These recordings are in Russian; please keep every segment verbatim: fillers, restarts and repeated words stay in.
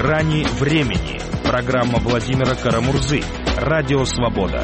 грани времени. Программа Владимира Карамурзы. Радио «Свобода».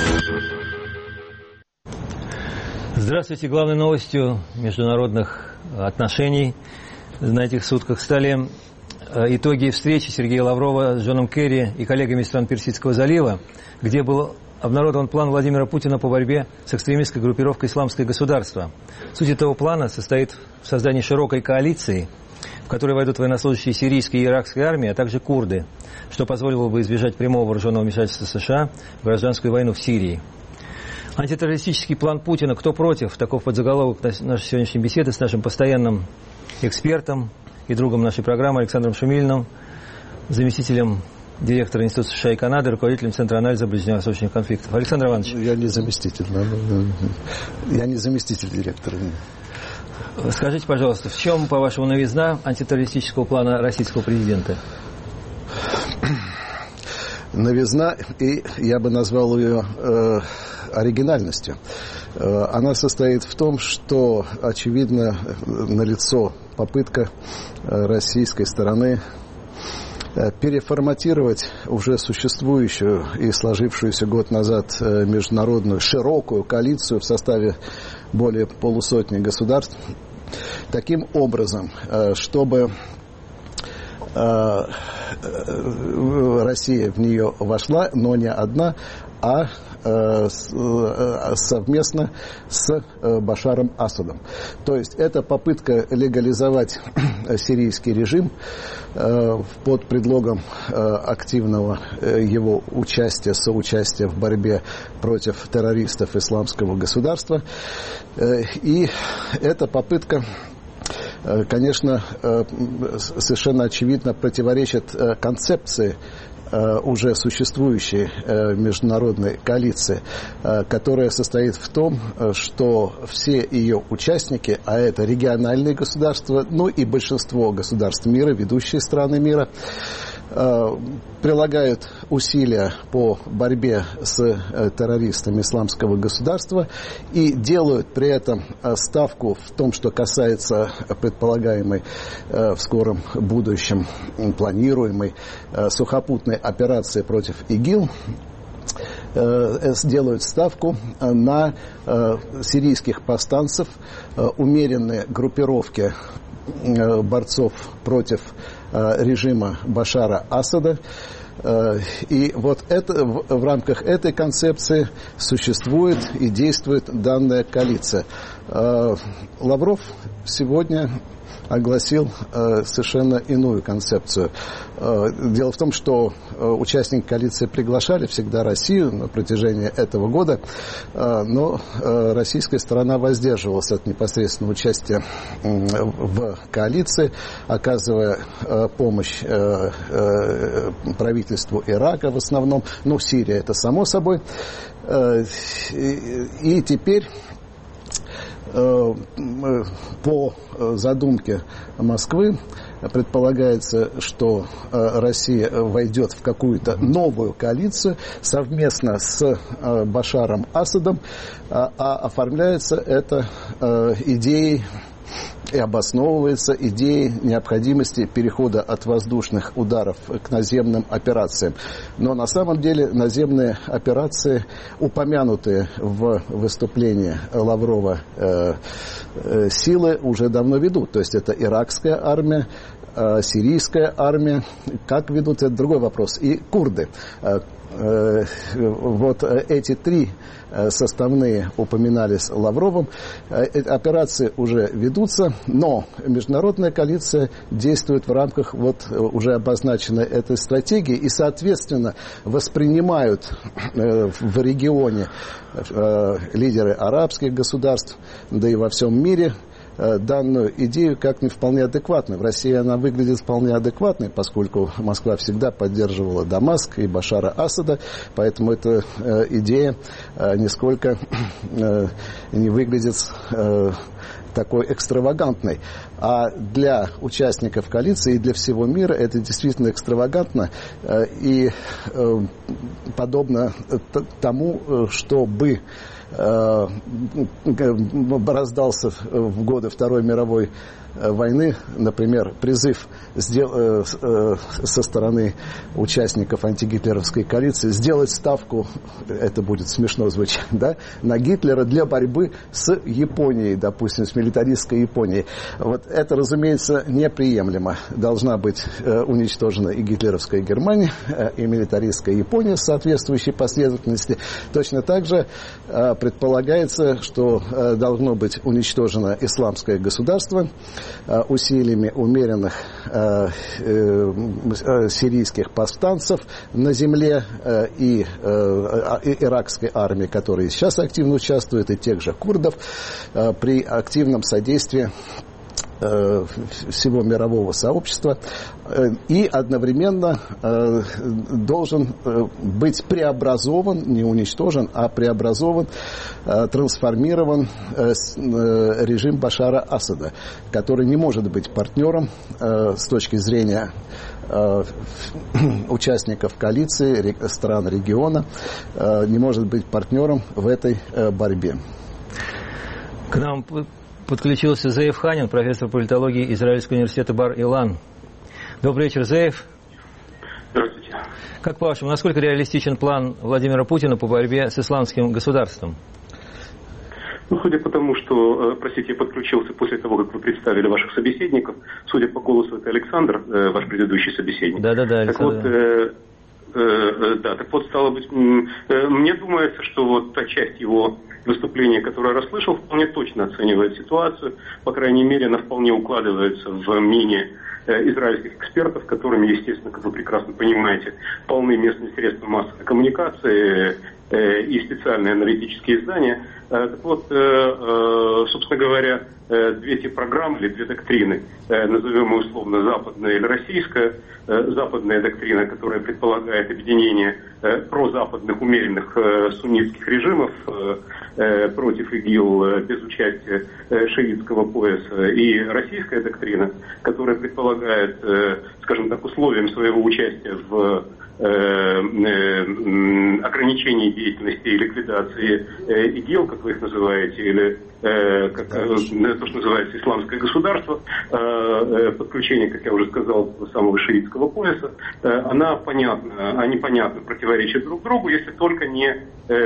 Здравствуйте. Главной новостью международных отношений на этих сутках стали итоги встречи Сергея Лаврова с Джоном Керри и коллегами из стран Персидского залива, где был обнародован план Владимира Путина по борьбе с экстремистской группировкой «Исламское государство». Суть этого плана состоит в создании широкой коалиции, в которой войдут военнослужащие сирийской и иракской армии, а также курды, что позволило бы избежать прямого вооруженного вмешательства США в гражданскую войну в Сирии. Антитеррористический план Путина «Кто против?» Таков подзаголовок нашей сегодняшней беседы с нашим постоянным экспертом и другом нашей программы Александром Шумилиным, заместителем директора Института США и Канады, руководителем Центра анализа ближневосточных конфликтов. Александр Иванович. Я не заместитель. Я не заместитель директора. Скажите, пожалуйста, в чем, по-вашему, новизна антитеррористического плана российского президента? Новизна, и я бы назвал ее э, оригинальностью. Э, она состоит в том, что, очевидно, налицо попытка э, российской стороны э, переформатировать уже существующую и сложившуюся год назад э, международную широкую коалицию в составе более полусотни государств таким образом, э, чтобы Россия в нее вошла, но не одна, а совместно с Башаром Асадом. То есть это попытка легализовать сирийский режим под предлогом активного его участия, соучастия в борьбе против террористов Исламского государства. И эта попытка, конечно, совершенно очевидно противоречит концепции уже существующей международной коалиции, которая состоит в том, что все ее участники, а это региональные государства, ну и большинство государств мира, ведущие страны мира, прилагают усилия по борьбе с террористами Исламского государства и делают при этом ставку в том, что касается предполагаемой в скором будущем планируемой сухопутной операции против ИГИЛ, делают ставку на сирийских повстанцев, умеренные группировки борцов против режима Башара Асада. И вот это, в рамках этой концепции существует и действует данная коалиция. Лавров сегодня огласил совершенно иную концепцию. Дело в том, что участники коалиции приглашали всегда Россию на протяжении этого года, но российская сторона воздерживалась от непосредственного участия в коалиции, оказывая помощь правительству Ирака в основном, ну, Сирия это само собой. И теперь по задумке Москвы предполагается, что Россия войдет в какую-то новую коалицию совместно с Башаром Асадом, а оформляется это идеей и обосновывается идеей необходимости перехода от воздушных ударов к наземным операциям. Но на самом деле наземные операции, упомянутые в выступлении Лаврова э, э, силы, уже давно ведут. То есть это иракская армия, э, сирийская армия. Как ведут, это другой вопрос. И курды. Э, э, вот эти три составные упоминались Лавровым. Операции уже ведутся, но международная коалиция действует в рамках вот уже обозначенной этой стратегии и, соответственно, воспринимают в регионе лидеры арабских государств, да и во всем мире, данную идею как не вполне адекватной. В России она выглядит вполне адекватной, поскольку Москва всегда поддерживала Дамаск и Башара Асада, поэтому эта э, идея э, нисколько э, не выглядит э, такой экстравагантной. А для участников коалиции и для всего мира это действительно экстравагантно э, и э, подобно тому, чтобы раздался в годы Второй мировой войны, например, призыв со стороны участников антигитлеровской коалиции сделать ставку, это будет смешно звучать, да, на Гитлера для борьбы с Японией, допустим, с милитаристской Японией. Вот это, разумеется, неприемлемо. Должна быть уничтожена и гитлеровская Германия, и милитаристская Япония в соответствующей последовательности. Точно так же предполагается, что должно быть уничтожено исламское государство усилиями умеренных сирийских повстанцев на земле и иракской армии, которые сейчас активно участвуют, и тех же курдов, при активном содействии всего мирового сообщества, и одновременно должен быть преобразован, не уничтожен, а преобразован, трансформирован режим Башара Асада, который не может быть партнером с точки зрения участников коалиции, стран региона, не может быть партнером в этой борьбе. К нам подключился Зеев Ханин, профессор политологии Израильского университета Бар-Илан. Добрый вечер, Зеев. Здравствуйте. Как по-вашему, насколько реалистичен план Владимира Путина по борьбе с исламским государством? Ну, судя по тому, что, простите, я подключился после того, как вы представили ваших собеседников, судя по голосу, это Александр, ваш предыдущий собеседник. Да-да-да, Александр. Так вот, э, э, да, так вот, стало быть, э, мне думается, что вот та часть его выступление, которое я расслышал, вполне точно оценивает ситуацию. По крайней мере, она вполне укладывается в мнение э, израильских экспертов, которыми, естественно, как вы прекрасно понимаете, полны местные средства массовой коммуникации э, и специальные аналитические издания. Э, так вот, э, э, собственно говоря, э, две эти программы или две доктрины, э, назовем их условно западная или российская, э, западная доктрина, которая предполагает объединение э, прозападных умеренных э, суннитских режимов э, против ИГИЛ без участия шиитского пояса, и российская доктрина, которая предполагает, скажем так, условием своего участия в ограничении деятельности и ликвидации ИГИЛ, как вы их называете, или как, то, что называется исламское государство, подключение, как я уже сказал, самого шиитского пояса, она понятна, они понятно противоречат друг другу, если только не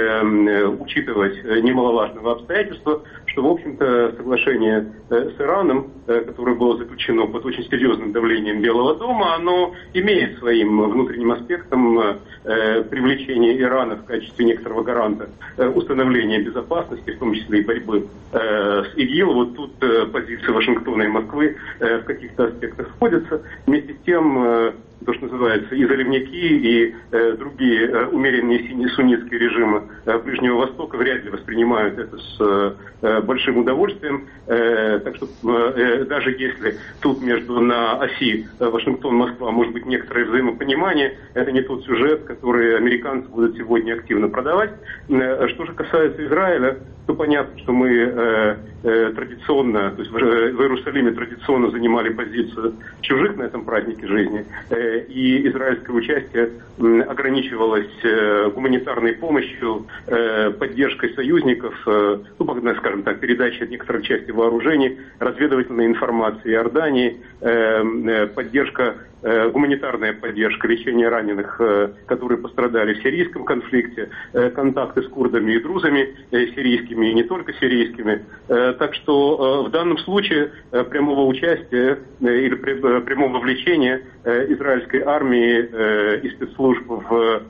учитывать немаловажного обстоятельства, что, в общем-то, соглашение с Ираном, которое было заключено под очень серьезным давлением Белого дома, оно имеет своим внутренним аспектом привлечение Ирана в качестве некоторого гаранта установления безопасности, в том числе и борьбы с ИГИЛ. Вот тут позиции Вашингтона и Москвы в каких-то аспектах сходятся. Вместе с тем, то, что называется, и заливники, и э, другие э, умеренные суннитские режимы э, Ближнего Востока вряд ли воспринимают это с э, большим удовольствием. Э, так что э, даже если тут между на оси э, Вашингтон-Москва может быть некоторое взаимопонимание, это не тот сюжет, который американцы будут сегодня активно продавать. Э, что же касается Израиля, то понятно, что мы э, э, традиционно, то есть в, в Иерусалиме традиционно занимали позицию чужих на этом празднике жизни, э, и израильское участие ограничивалось гуманитарной помощью, поддержкой союзников, ну, скажем так, передачей некоторых частей вооружений, разведывательной информации Иордании, поддержка, гуманитарная поддержка, лечение раненых, которые пострадали в сирийском конфликте, контакты с курдами и друзами сирийскими и не только сирийскими. Так что в данном случае прямого участия или прямого вовлечения израильской армии и спецслужб в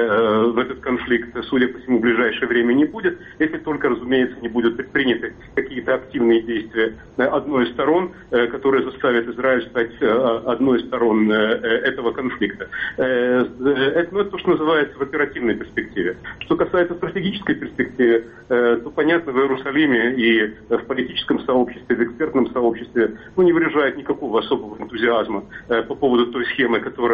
в этот конфликт, судя по всему, в ближайшее время не будет, если только, разумеется, не будут предприняты какие-то активные действия одной из сторон, которые заставят Израиль стать одной из сторон этого конфликта. Это, ну, это то, что называется в оперативной перспективе. Что касается стратегической перспективы, то, понятно, в Иерусалиме и в политическом сообществе, в экспертном сообществе, ну, не выражает никакого особого энтузиазма по поводу той схемы, которая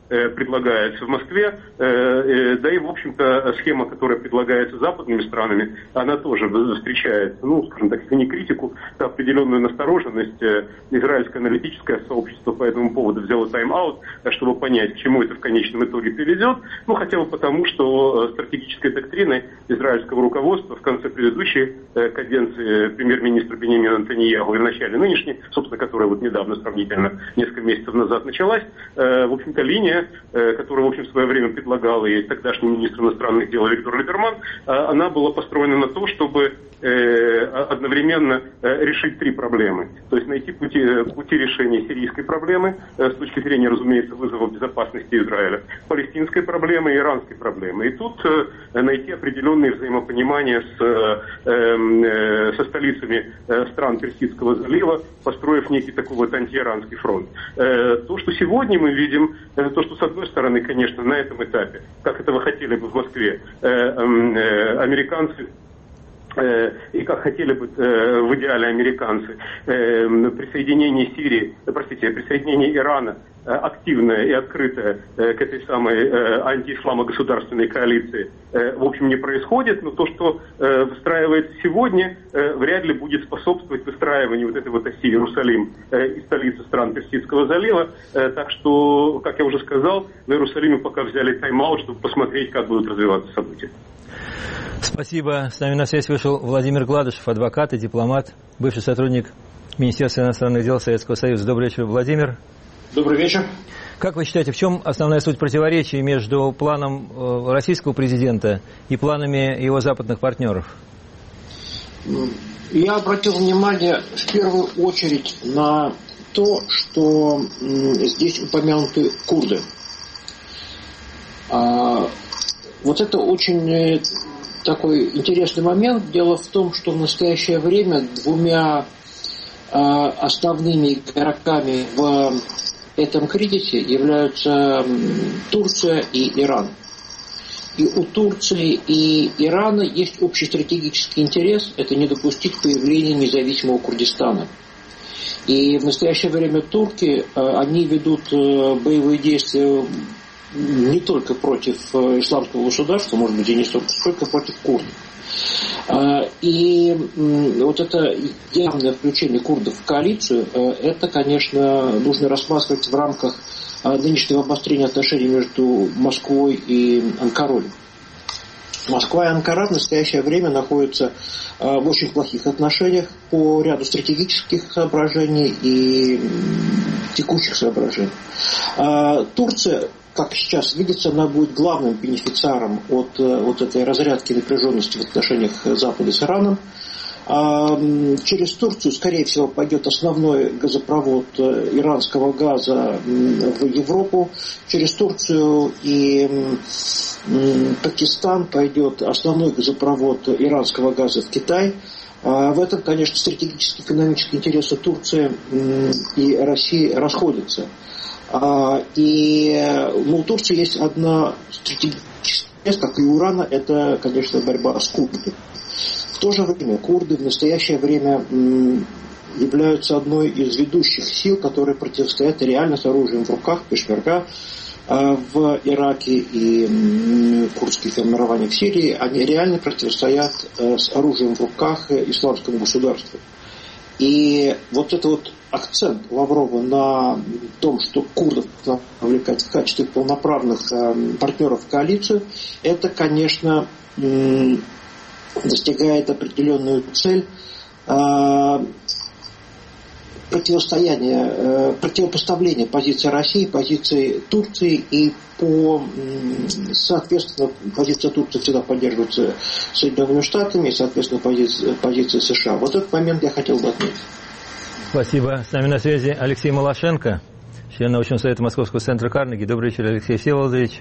предлагается в Москве, да и, в общем-то, схема, которая предлагается западными странами, она тоже встречает, ну, скажем так, если не критику, то определенную настороженность. Израильское аналитическое сообщество по этому поводу взяло тайм-аут, чтобы понять, к чему это в конечном итоге приведет, ну, хотя бы потому, что стратегической доктриной израильского руководства в конце предыдущей каденции премьер-министра Биньямина Нетаньяху и в начале нынешней, собственно, которая вот недавно, сравнительно, несколько месяцев назад началась, в общем-то, линия, которую, в общем, в свое время предлагал и тогдашний министр иностранных дел Виктор Либерман, она была построена на то, чтобы одновременно решить три проблемы. То есть найти пути, пути решения сирийской проблемы с точки зрения, разумеется, вызова безопасности Израиля, палестинской проблемы и иранской проблемы. И тут найти определенные взаимопонимания с, со столицами стран Персидского залива, построив некий такой вот антииранский фронт. То, что сегодня мы видим, то, что с одной стороны, конечно, на этом этапе, как этого хотели бы в Москве, американцы и как хотели бы в идеале американцы, присоединение Сирии, простите, присоединение Ирана активное и открытое к этой самой антиисламо-государственной коалиции, в общем, не происходит, но то, что выстраивается сегодня, вряд ли будет способствовать выстраиванию вот этой вот оси Иерусалим и столицы стран Персидского залива. Так что, как я уже сказал, в Иерусалиме пока взяли тайм-аут, чтобы посмотреть, как будут развиваться события. Спасибо. С нами на связь вышел Владимир Гладышев, адвокат и дипломат, бывший сотрудник Министерства иностранных дел Советского Союза. Добрый вечер, Владимир. Добрый вечер. Как вы считаете, в чем основная суть противоречий между планом российского президента и планами его западных партнеров? Я обратил внимание в первую очередь на то, что здесь упомянуты курды. Вот это очень такой интересный момент. Дело в том, что в настоящее время двумя основными игроками в этом кризисе являются Турция и Иран. И у Турции и Ирана есть общий стратегический интерес – это не допустить появления независимого Курдистана. И в настоящее время турки, они ведут боевые действия не только против исламского государства, может быть, и не столько против курдов. И вот это явное включение курдов в коалицию, это, конечно, нужно рассматривать в рамках нынешнего обострения отношений между Москвой и Анкарой. Москва и Анкара в настоящее время находятся в очень плохих отношениях по ряду стратегических соображений и текущих соображений. Турция, как сейчас видится, она будет главным бенефициаром от вот этой разрядки напряженности в отношениях Запада с Ираном. Через Турцию, скорее всего, пойдет основной газопровод иранского газа в Европу. Через Турцию и Пакистан пойдет основной газопровод иранского газа в Китай. В этом, конечно, стратегические экономические интересы Турции и России расходятся. И ну, у Турции есть одна стратегическая интерес, как и у Ирана, это, конечно, борьба с курдами. В то же время курды в настоящее время являются одной из ведущих сил, которые противостоят реально с оружием в руках пешмерга в Ираке и курдские формирования в Сирии. Они реально противостоят с оружием в руках исламскому государству. И вот это вот акцент Лаврова на том, что курдов привлекать в качестве полноправных партнеров в коалицию, это, конечно, достигает определенную цель противостояния, противопоставления позиции России, позиции Турции, и по, соответственно, позиция Турции всегда поддерживается Соединенными Штатами, и, соответственно, позиция, позиция США. Вот этот момент я хотел бы отметить. Спасибо. С нами на связи Алексей Малашенко, член научного совета Московского центра Карнеги. Добрый вечер, Алексей Всеволодович.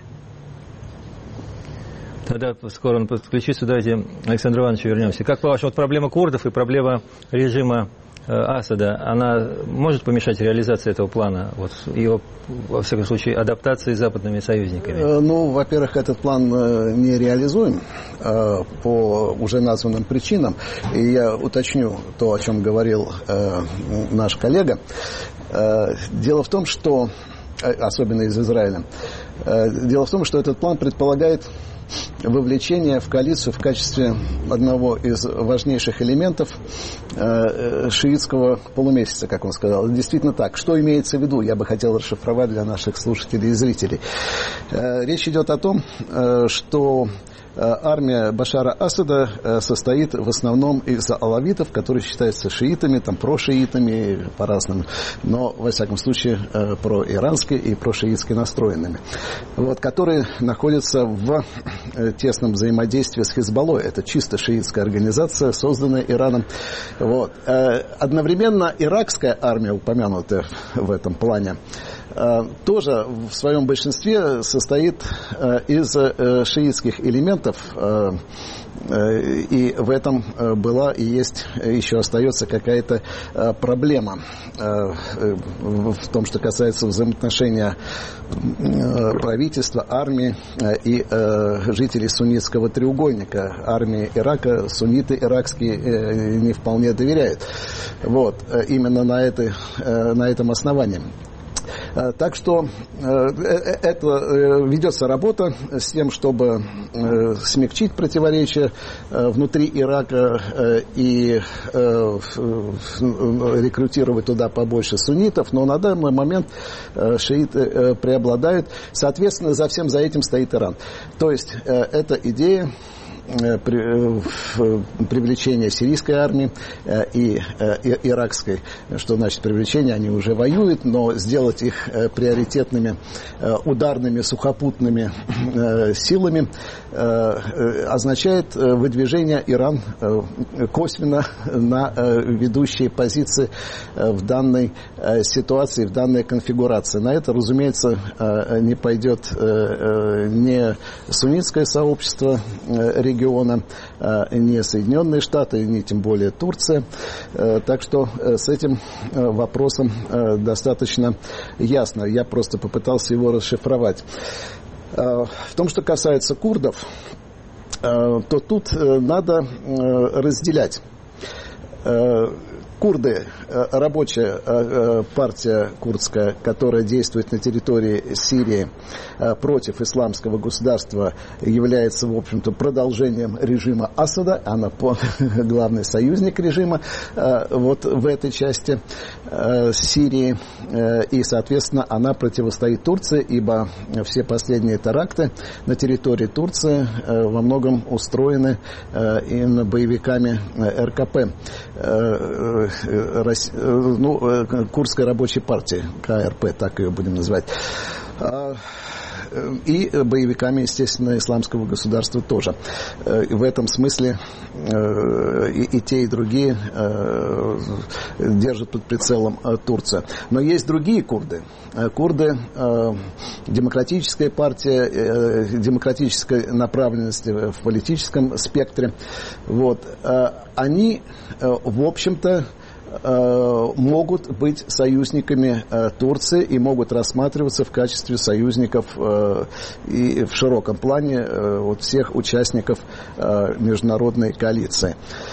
Тогда скоро он подключится. Давайте к Александру Ивановичу вернемся. Как по-вашему, вот проблема курдов и проблема режима э, Асада, она может помешать реализации этого плана, вот, его, во всяком случае, адаптации с западными союзниками? Э, ну, во-первых, этот план э, не реализуем э, по уже названным причинам. И я уточню то, о чем говорил э, наш коллега. Э, дело в том, что, особенно из Израиля, Дело в том, что этот план предполагает вовлечение в коалицию в качестве одного из важнейших элементов шиитского полумесяца, как он сказал. Это действительно так. Что имеется в виду? Я бы хотел расшифровать для наших слушателей и зрителей. Речь идет о том, что армия Башара Асада состоит в основном из алавитов, которые считаются шиитами, там, прошиитами по-разному, но, во всяком случае, проирански и прошиитски настроенными, вот, которые находятся в тесном взаимодействии с Хизбаллой. Это чисто шиитская организация, созданная Ираном. Вот. Одновременно иракская армия, упомянутая в этом плане, тоже в своем большинстве состоит из шиитских элементов, и в этом была и есть, еще остается какая-то проблема в том, что касается взаимоотношения правительства, армии и жителей суннитского треугольника. Армии Ирака сунниты иракские не вполне доверяют. Вот, именно на, этой, на этом основании. Так что это ведется работа с тем, чтобы смягчить противоречия внутри Ирака и рекрутировать туда побольше суннитов, но на данный момент шииты преобладают. Соответственно, за всем за этим стоит Иран. То есть эта идея привлечение сирийской армии и иракской. Что значит привлечение? Они уже воюют, но сделать их приоритетными ударными сухопутными силами означает выдвижение Иран косвенно на ведущие позиции в данной ситуации, в данной конфигурации. На это, разумеется, не пойдет ни суннитское сообщество региона, региона, не Соединенные Штаты, не тем более Турция. Так что с этим вопросом достаточно ясно. Я просто попытался его расшифровать. В том, что касается курдов, то тут надо разделять. Курды, рабочая партия курдская, которая действует на территории Сирии против исламского государства, является, в общем-то, продолжением режима Асада. Она главный союзник режима вот в этой части Сирии. И, соответственно, она противостоит Турции, ибо все последние теракты на территории Турции во многом устроены именно боевиками эр ка пэ. Ну, Курдской рабочей партии, ка эр пэ, так ее будем называть. И боевиками, естественно, исламского государства тоже. В этом смысле и, и те, и другие держат под прицелом Турция. Но есть другие курды. Курды, демократическая партия, демократической направленности в политическом спектре. Вот. Они, в общем-то, могут быть союзниками Турции и могут рассматриваться в качестве союзников и в широком плане вот всех участников международной коалиции.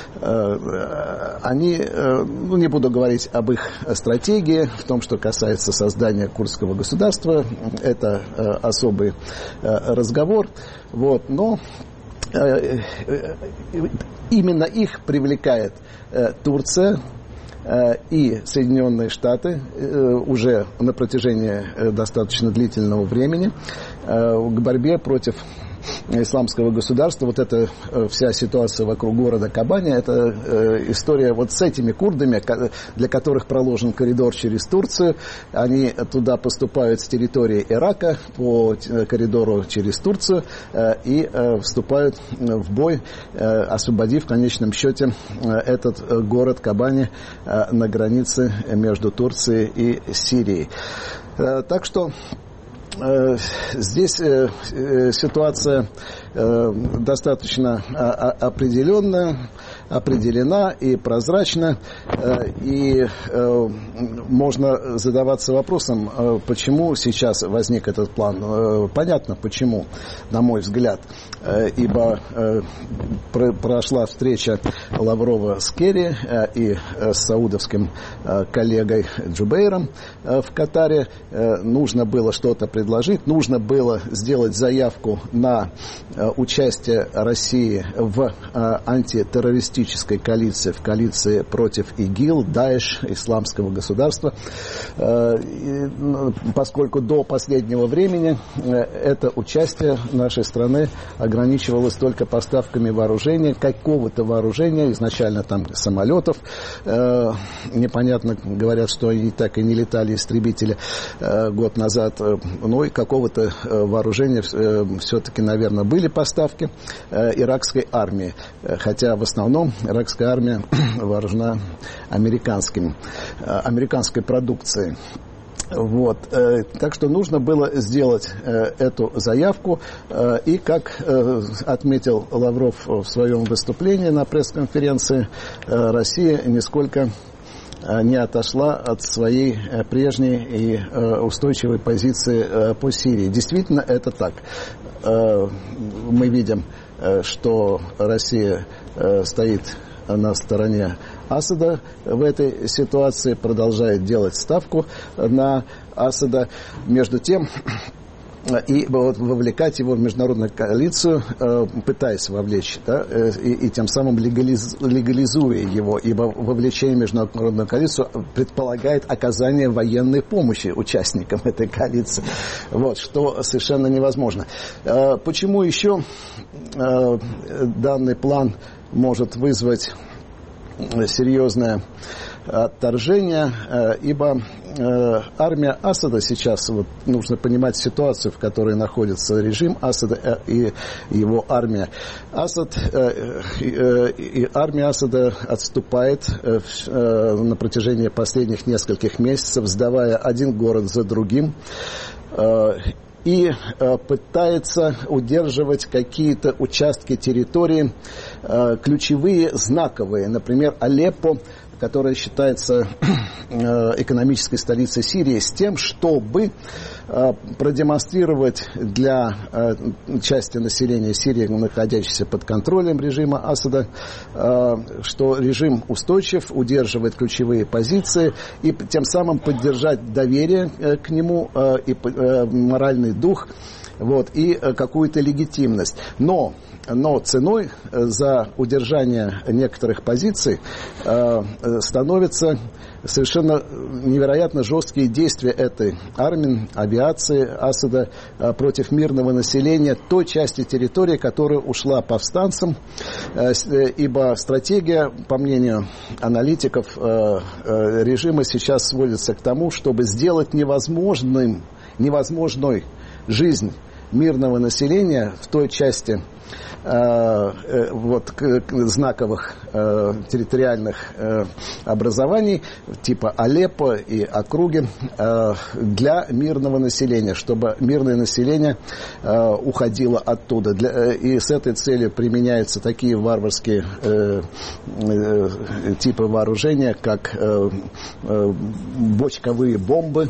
Они, ну, не буду говорить об их стратегии, в том, что касается создания курдского государства, это особый разговор, вот, но именно их привлекает Турция и Соединенные Штаты уже на протяжении достаточно длительного времени к борьбе против исламского государства. Вот эта вся ситуация вокруг города Кобани, это история вот с этими курдами, для которых проложен коридор через Турцию. Они туда поступают с территории Ирака по коридору через Турцию и вступают в бой, освободив в конечном счете этот город Кобани на границе между Турцией и Сирией. Так что здесь ситуация достаточно определенная. определена и прозрачна, и можно задаваться вопросом, почему сейчас возник этот план. Понятно, почему, на мой взгляд, ибо прошла встреча Лаврова с Керри и с саудовским коллегой Джубейром в Катаре. Нужно было что-то предложить, нужно было сделать заявку на участие России в антитеррористической коалиции, в коалиции против ИГИЛ, Даиш, Исламского государства, поскольку до последнего времени это участие нашей страны ограничивалось только поставками вооружения, какого-то вооружения, изначально там самолетов, непонятно, говорят, что они так и не летали, истребители, год назад, ну и какого-то вооружения все-таки, наверное, были поставки иракской армии, хотя в основном иракская армия вооружена американским, американской продукцией. Вот. Так что нужно было сделать эту заявку, и, как отметил Лавров в своем выступлении на пресс-конференции, Россия нисколько не отошла от своей прежней и устойчивой позиции по Сирии. Действительно, это так. Мы видим, что Россия стоит на стороне Асада в этой ситуации, продолжает делать ставку на Асада. Между тем, и вот вовлекать его в международную коалицию, пытаясь вовлечь, да, и, и тем самым легализ, легализуя его, ибо вовлечение в международную коалицию предполагает оказание военной помощи участникам этой коалиции, вот, что совершенно невозможно. Почему еще данный план может вызвать серьезное отторжение, ибо армия Асада сейчас, вот, нужно понимать ситуацию, в которой находится режим Асада и его армия. Асад, и армия Асада отступает на протяжении последних нескольких месяцев, сдавая один город за другим, и пытается удерживать какие-то участки территории, ключевые, знаковые, например, Алеппо, которая считается экономической столицей Сирии, с тем, чтобы продемонстрировать для части населения Сирии, находящейся под контролем режима Асада, что режим устойчив, удерживает ключевые позиции, и тем самым поддержать доверие к нему и моральный дух, вот, и какую-то легитимность. Но, но ценой за удержание некоторых позиций э, становятся совершенно невероятно жесткие действия этой армии, авиации Асада э, против мирного населения той части территории, которая ушла повстанцам, э, ибо стратегия, по мнению аналитиков э, э, режима, сейчас сводится к тому, чтобы сделать невозможным, невозможной жизнь мирного населения в той части э, э, вот, к, к знаковых э, территориальных э, образований типа Алеппо и округи э, для мирного населения, чтобы мирное население э, уходило оттуда. Для, э, и с этой целью применяются такие варварские э, э, типы вооружения, как э, э, бочковые бомбы.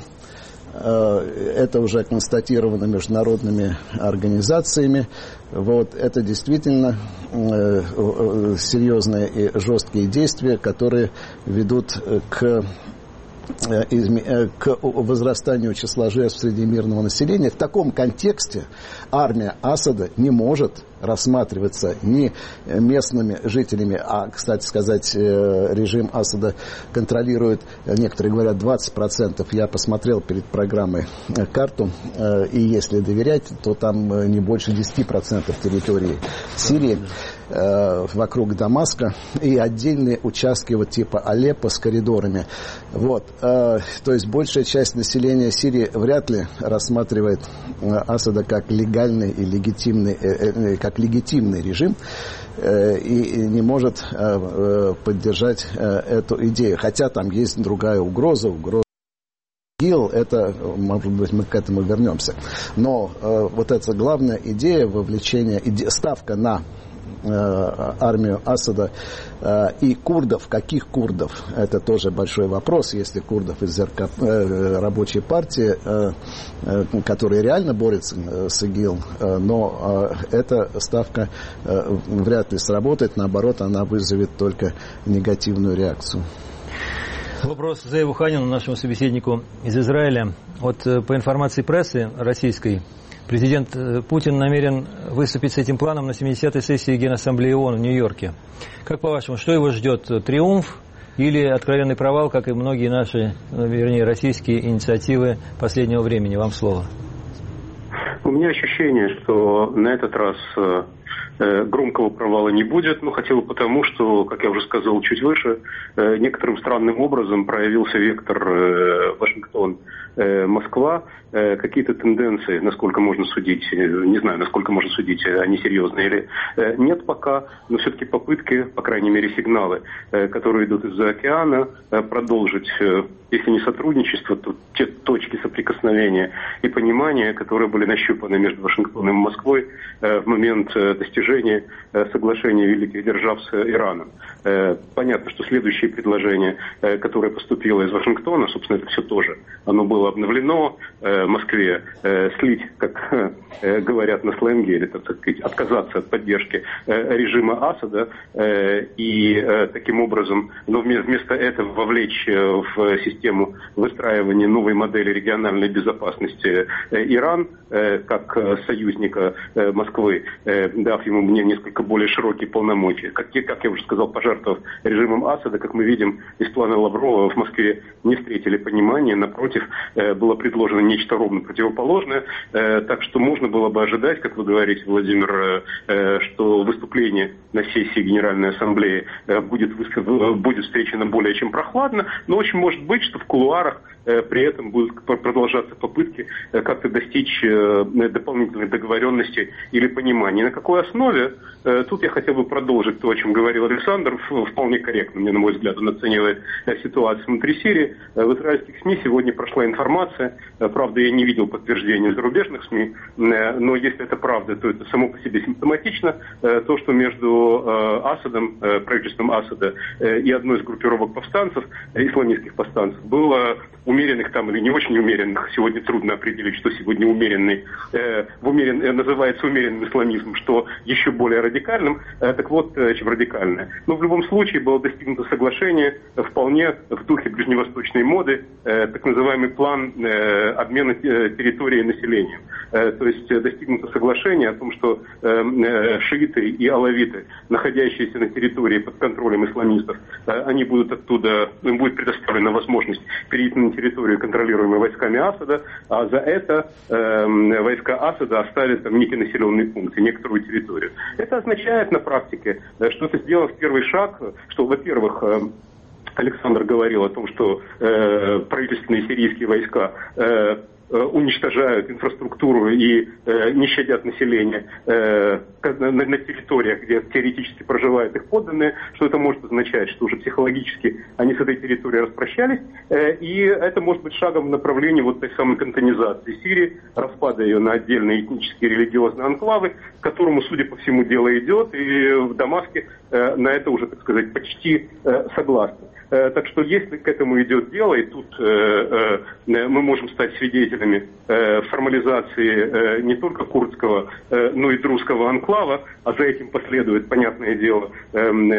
Это уже констатировано международными организациями. Вот, это действительно э, серьезные и жесткие действия, которые ведут к, э, к возрастанию числа жертв среди мирного населения. В таком контексте армия Асада не может рассматриваться ни местными жителями, а, кстати сказать, режим Асада контролирует, некоторые говорят, двадцать процентов. Я посмотрел перед программой карту, и если доверять, то там не больше десять процентов территории Сирии вокруг Дамаска, и отдельные участки вот типа Алеппо с коридорами. Вот. То есть большая часть населения Сирии вряд ли рассматривает Асада как легальный и легитимный, как легитимный режим, и не может поддержать эту идею. Хотя там есть другая угроза, угроза ИГИЛ, это, может быть, мы к этому вернемся. Но вот эта главная идея вовлечения, ставка на армию Асада и курдов. Каких курдов? Это тоже большой вопрос. Если курдов из РК, рабочей партии, которые реально борются с ИГИЛ, но эта ставка вряд ли сработает. Наоборот, она вызовет только негативную реакцию. Вопрос Зееву Ханину, нашему собеседнику из Израиля. Вот по информации прессы российской, президент Путин намерен выступить с этим планом на семидесятой сессии Генассамблеи ООН в Нью-Йорке. Как по-вашему, что его ждет? Триумф или откровенный провал, как и многие наши, вернее, российские инициативы последнего времени? Вам слово. У меня ощущение, что на этот раз громкого провала не будет, но хотя бы потому, что, как я уже сказал чуть выше, некоторым странным образом проявился вектор Вашингтон-Москва, какие-то тенденции, насколько можно судить, не знаю, насколько можно судить, они серьезные или нет пока, но все-таки попытки, по крайней мере сигналы, которые идут из-за океана, продолжить, если не сотрудничество, то те точки соприкосновения и понимания, которые были нащупаны между Вашингтоном и Москвой в момент достижения соглашения великих держав с Ираном. Понятно, что следующее предложение, которое поступило из Вашингтона, собственно, это все тоже, оно было обновлено Москве, слить, как говорят на сленге, или, так сказать, отказаться от поддержки режима Асада и таким образом, но вместо этого вовлечь в систему выстраивания новой модели региональной безопасности Иран как союзника Москвы, дав ему мне несколько более широкие полномочия. Как, как я уже сказал, пожертвовав режимом Асада, как мы видим, из плана Лаврова в Москве не встретили понимания, напротив, было предложено нечто ровно противоположное, так что можно было бы ожидать, как вы говорите, Владимир, что выступление на сессии Генеральной Ассамблеи будет, будет встречено более чем прохладно, но очень может быть, что в кулуарах при этом будут продолжаться попытки как-то достичь дополнительной договоренности или понимания. На какой основе? Тут я хотел бы продолжить то, о чем говорил Александр, вполне корректно, мне, на мой взгляд, он оценивает ситуацию внутри Сирии. В израильских СМИ сегодня прошла информация, правда, я не видел подтверждения в зарубежных СМИ, но если это правда, то это само по себе симптоматично. То, что между Асадом, правительством Асада и одной из группировок повстанцев, исламистских повстанцев, было умеренных там или не очень умеренных, сегодня трудно определить, что сегодня умеренный, э, в умерен, э, называется умеренным исламизмом, что еще более радикальным, э, так вот, э, чем радикальное. Но в любом случае было достигнуто соглашение э, вполне в духе ближневосточной моды, э, так называемый план э, обмена э, территорией населением. Э, то есть э, достигнуто соглашение о том, что э, э, шииты и алавиты, находящиеся на территории под контролем исламистов, э, они будут оттуда, им будет предоставлена возможность перейти на территорию, контролируемую войсками Асада, а за это э, войска Асада оставят там некие населенные пункты, некоторую территорию. Это означает на практике, что это сделав первый шаг, что, во-первых, э, Александр говорил о том, что э, правительственные сирийские войска э, уничтожают инфраструктуру и э, не щадят население э, на, на территориях, где теоретически проживают их подданные, что это может означать, что уже психологически они с этой территорией распрощались, э, и это может быть шагом в направлении вот той самой кантонизации Сирии, распада ее на отдельные этнические и религиозные анклавы, к которому, судя по всему, дело идет, и в Дамаске э, на это уже, так сказать, почти э, согласны. Так что если к этому идет дело, и тут э, э, мы можем стать свидетелями э, формализации э, не только курдского, э, но и друзского анклава, а за этим последует, понятное дело, э,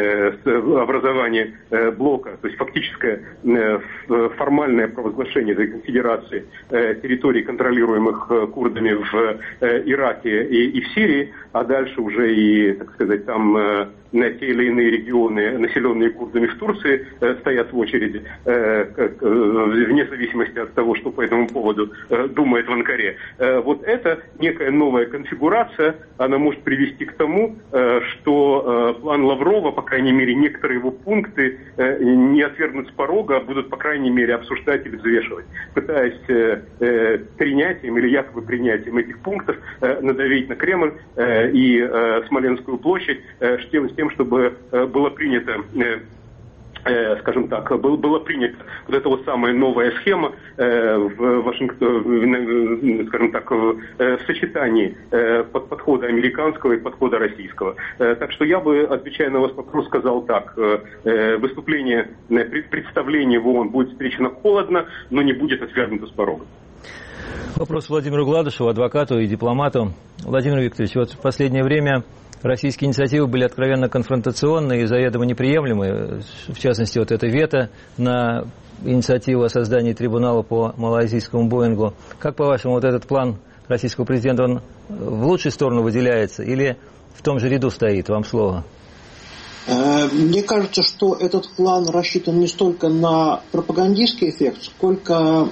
э, образование э, блока, то есть фактическое э, формальное провозглашение этой конфедерации э, территорий, контролируемых э, курдами в э, Ираке и, и в Сирии, а дальше уже и, так сказать, там э, на те или иные регионы, населенные курдами в Турции, э, стоят в очереди, э, как, э, вне зависимости от того, что по этому поводу э, думает в Анкаре. Э, вот это некая новая конфигурация, она может привести к тому, э, что э, план Лаврова, по крайней мере, некоторые его пункты э, не отвергнут с порога, а будут, по крайней мере, обсуждать или взвешивать, пытаясь э, э, принятием или якобы принятием этих пунктов э, надавить на Кремль э, и э, Смоленскую площадь э, с тем, чтобы э, было принято э, Э, скажем так, был, была принята вот эта вот самая новая схема э, в Вашингтоне, скажем так, в, э, в сочетании э, под, подхода американского и подхода российского. Э, так что я бы, отвечая на ваш вопрос, сказал так: э, выступление, э, представление в ООН будет встречено холодно, но не будет отвергнуто с порога. Вопрос Владимиру Гладышеву, адвокату и дипломату. Владимир Викторович, вот в последнее время российские инициативы были откровенно конфронтационные и заведомо неприемлемые. В частности, вот это вето на инициативу о создании трибунала по малайзийскому Боингу. Как, по-вашему, вот этот план российского президента, он в лучшую сторону выделяется или в том же ряду стоит? Вам слово. Мне кажется, что этот план рассчитан не столько на пропагандистский эффект, сколько...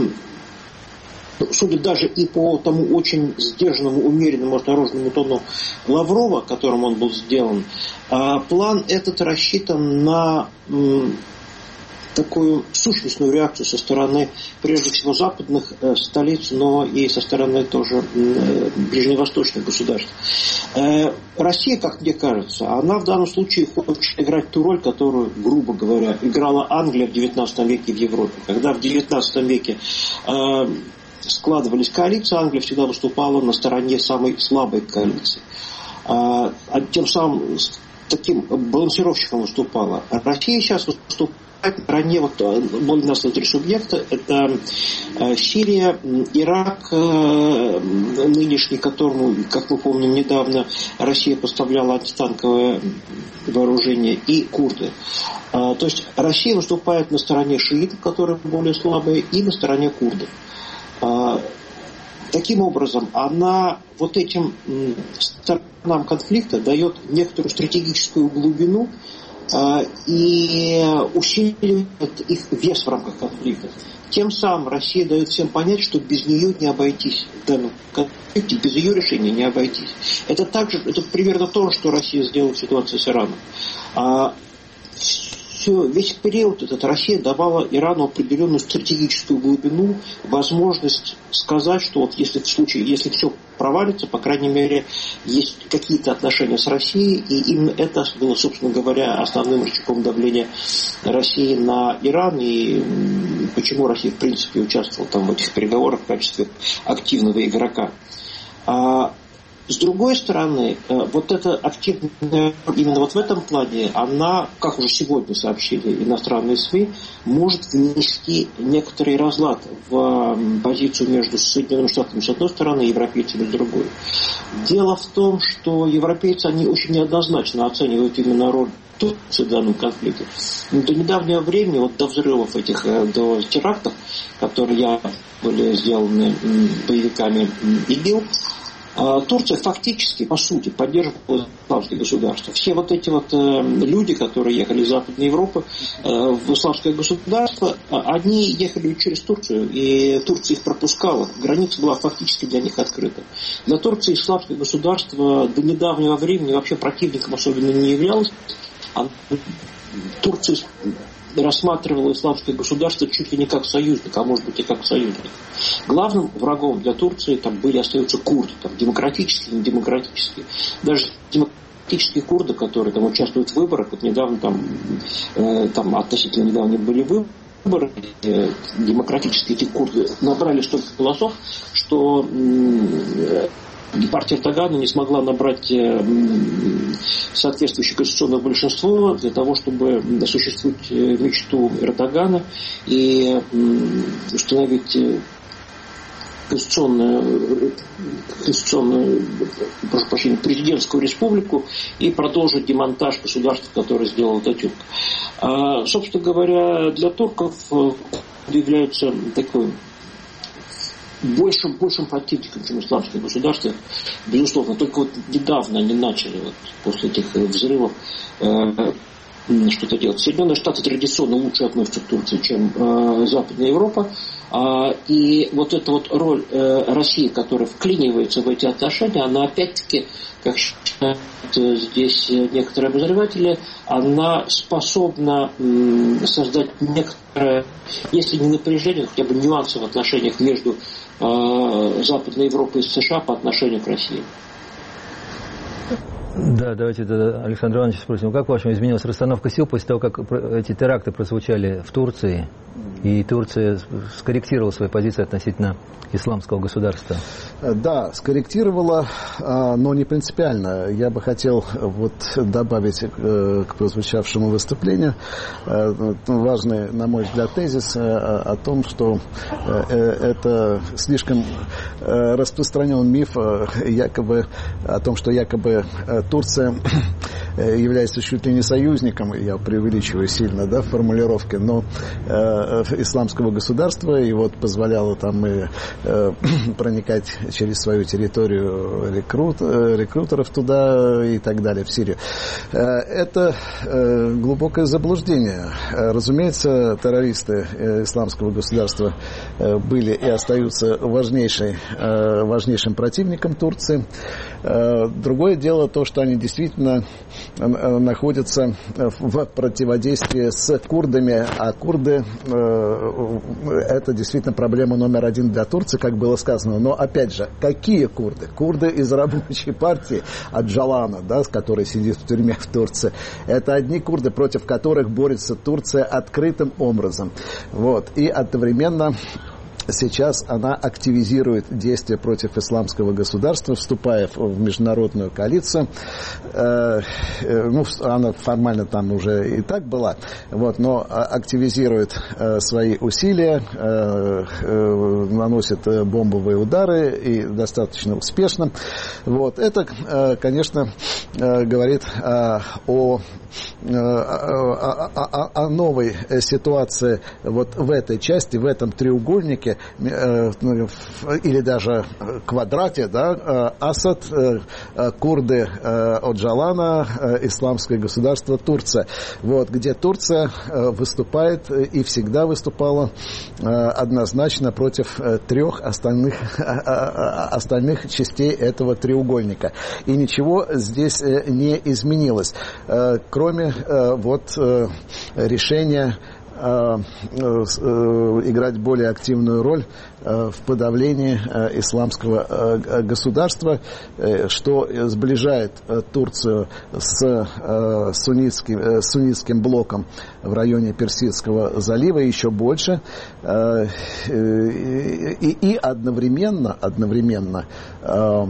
судя даже и по тому очень сдержанному, умеренному, осторожному тону Лаврова, которым он был сделан, план этот рассчитан на такую сущностную реакцию со стороны, прежде всего, западных столиц, но и со стороны тоже ближневосточных государств. Россия, как мне кажется, она в данном случае хочет играть ту роль, которую, грубо говоря, играла Англия в девятнадцатом веке в Европе. Когда в девятнадцатом веке складывались коалиции, Англия всегда выступала на стороне самой слабой коалиции. А тем самым таким балансировщиком выступала. Россия сейчас выступает на стороне вот, более нас три субъекта. Это Сирия, Ирак, нынешний, которому, как мы помним, недавно Россия поставляла антитанковое вооружение, и курды. То есть Россия выступает на стороне шиитов, которые более слабые, и на стороне курдов. Таким образом, она вот этим сторонам конфликта дает некоторую стратегическую глубину и усиливает их вес в рамках конфликта. Тем самым Россия дает всем понять, что без нее не обойтись в данном конфликте, без ее решения не обойтись. Это также, это примерно то, что Россия сделала в ситуации с Ираном. Все, весь период этот Россия давала Ирану определенную стратегическую глубину, возможность сказать, что вот если в случае, если все провалится, по крайней мере, есть какие-то отношения с Россией, и именно это было, собственно говоря, основным рычагом давления России на Иран, и почему Россия, в принципе, участвовала там в этих переговорах в качестве активного игрока. С другой стороны, вот эта активная, именно вот в этом плане, она, как уже сегодня сообщили иностранные СМИ, может внести некоторый разлад в позицию между Соединенными Штатами с одной стороны и европейцами с другой. Дело в том, что европейцы, они очень неоднозначно оценивают именно роль Турции в данном конфликте. До недавнего времени, вот до взрывов этих, до терактов, которые были сделаны боевиками ИГИЛ, Турция фактически, по сути, поддерживала исламское государство. Все вот эти вот э, люди, которые ехали из Западной Европы э, в исламское государство, они ехали через Турцию, и Турция их пропускала. Граница была фактически для них открыта. Для Турции исламское государство до недавнего времени вообще противником особенно не являлось. А Турция рассматривала исламское государство чуть ли не как союзник, а может быть и как союзник. Главным врагом для Турции там были, остаются курды, там, демократические, не демократические. Даже демократические курды, которые там участвуют в выборах, вот недавно там, э, там относительно недавно были выборы, э, демократические эти курды набрали столько голосов, что э, партия Эрдогана не смогла набрать соответствующее конституционное большинство для того, чтобы осуществить мечту Эрдогана и установить конституционную, конституционную, прошу прощения, президентскую республику и продолжить демонтаж государства, которое сделал Ататюрк. А, собственно говоря, для турков являются такой большим, большим противником, чем исламское государство, безусловно. Только вот недавно они начали, вот, после этих взрывов, э, что-то делать. Соединенные Штаты традиционно лучше относятся к Турции, чем э, Западная Европа. А, и вот эта вот роль э, России, которая вклинивается в эти отношения, она опять-таки, как считают здесь некоторые обозреватели, она способна м, создать некоторое, если не напряжение, хотя бы нюансы в отношениях между э, Западной Европой и США по отношению к России. Да, давайте тогда Александра Ивановича спросим. Как, по-вашему, изменилась расстановка сил после того, как эти теракты прозвучали в Турции, и Турция скорректировала свои позиции относительно исламского государства? Да, скорректировала, но не принципиально. Я бы хотел вот добавить к прозвучавшему выступлению важный, на мой взгляд, тезис о том, что это слишком распространен миф якобы о том, что якобы Турция является чуть ли не союзником, я преувеличиваю сильно, да, в формулировке, но э, исламского государства, и вот позволяло там и э, проникать через свою территорию рекрут, э, рекрутеров туда и так далее, в Сирию. Э, это э, глубокое заблуждение. Разумеется, террористы э, исламского государства э, были и остаются важнейшей, э, важнейшим противником Турции. Э, другое дело то, что они действительно находятся в противодействии с курдами, а курды э, это действительно проблема номер один для Турции, как было сказано. Но опять же, какие курды? Курды из рабочей партии Аджалана, да, который сидит в тюрьме в Турции. Это одни курды, против которых борется Турция открытым образом. Вот. И одновременно сейчас она активизирует действия против исламского государства, вступая в международную коалицию. Э, э, ну, она формально там уже и так была, вот, но активизирует э, свои усилия, э, э, наносит бомбовые удары и достаточно успешно. Вот. Это, э, конечно, э, говорит э, о О, о, о новой ситуации вот в этой части, в этом треугольнике э, или даже квадрате, да, Асад, э, курды э, Оджалана, э, исламское государство Турция, вот, где Турция э, выступает и всегда выступала э, однозначно против э, трех остальных, э, остальных частей этого треугольника. И ничего здесь э, не изменилось. Э, Кроме э, вот э, решения э, э, играть более активную роль э, в подавлении э, исламского э, государства, э, что сближает э, Турцию с э, суннитским, э, суннитским блоком в районе Персидского залива еще больше, э, э, и, и одновременно, одновременно э,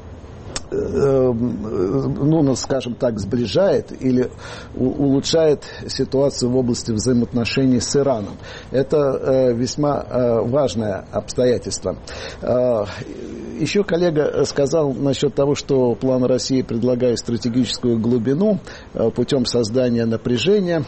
ну, скажем так, сближает или улучшает ситуацию в области взаимоотношений с Ираном. Это весьма важное обстоятельство. Еще коллега сказал насчет того, что план России предлагает стратегическую глубину путем создания напряжения,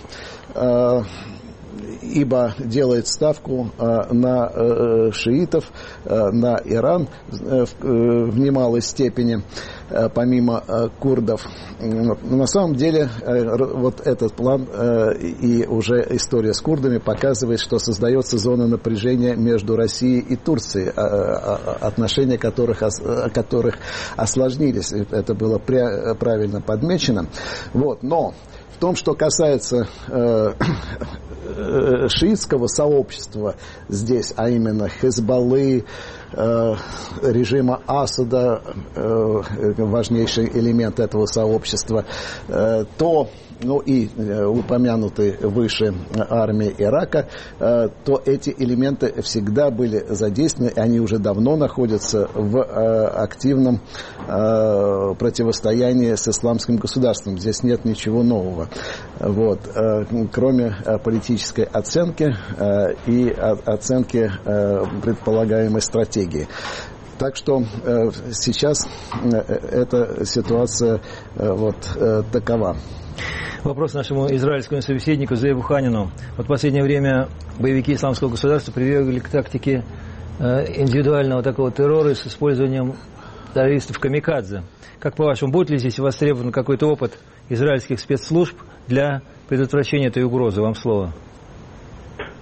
ибо делает ставку э, на э, шиитов, э, на Иран э, в, э, в немалой степени, э, помимо э, курдов. На самом деле, э, вот этот план э, и уже история с курдами показывает, что создается зона напряжения между Россией и Турцией, э, э, отношения которых, э, которых осложнились. Это было пря- правильно подмечено. Вот. Но в том, что касается э, шиитского сообщества здесь, а именно Хезболлы, э, режима Асада, э, важнейший элемент этого сообщества, э, то, ну и э, упомянутые выше армии Ирака, э, то эти элементы всегда были задействованы, и они уже давно находятся в э, активном э, противостоянии с исламским государством. Здесь нет ничего нового. Вот. Э, кроме э, политической оценки э, и о, оценки э, предполагаемой стратегии. Так что э, сейчас э, эта ситуация э, вот э, такова. Вопрос нашему израильскому собеседнику Зееву Ханину. Вот в последнее время боевики исламского государства прибегли к тактике э, индивидуального такого террора с использованием террористов камикадзе. Как по-вашему, будет ли здесь востребован какой-то опыт израильских спецслужб для предотвращения этой угрозы? Вам слово.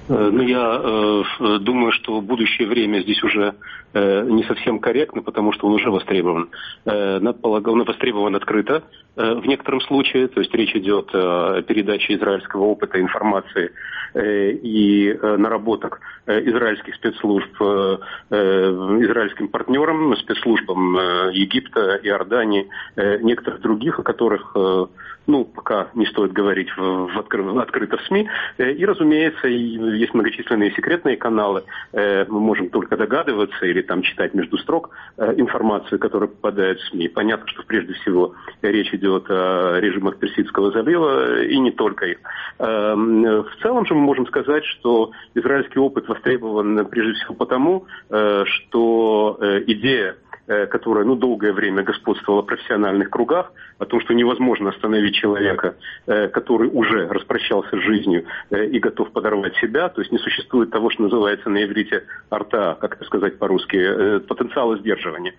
Ну, я э, думаю, что будущее время здесь уже э, не совсем корректно, потому что он уже востребован. Э, он востребован открыто э, в некотором случае, то есть речь идет о передаче израильского опыта, информации э, и э, наработок э, израильских спецслужб э, э, израильским партнерам, спецслужбам э, Египта, Иордании, э, некоторых других, о которых... Э, ну, пока не стоит говорить в, в откры, открыто в СМИ. И, разумеется, есть многочисленные секретные каналы. Мы можем только догадываться или там читать между строк информацию, которая попадает в СМИ. Понятно, что прежде всего речь идет о режимах Персидского залива и не только их. В целом же мы можем сказать, что израильский опыт востребован прежде всего потому, что идея, которая ну, долгое время господствовала в профессиональных кругах, о том, что невозможно остановить человека, который уже распрощался с жизнью и готов подорвать себя, то есть не существует того, что называется на иврите арта, как это сказать по-русски, потенциала сдерживания.